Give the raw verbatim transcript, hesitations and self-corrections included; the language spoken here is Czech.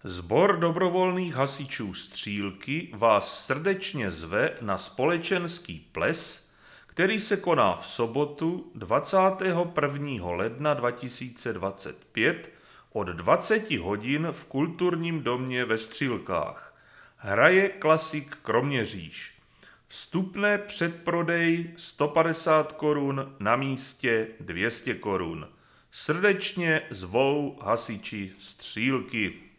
Sbor dobrovolných hasičů Střílky vás srdečně zve na společenský ples, který se koná v sobotu dvacátého prvního ledna dva tisíce dvacet pět od dvaceti hodin v Kulturním domě ve Střílkách. Hraje Klasik Kroměříž. Vstupné předprodej sto padesát korun, na místě dvě stě korun. Srdečně zvou hasiči Střílky.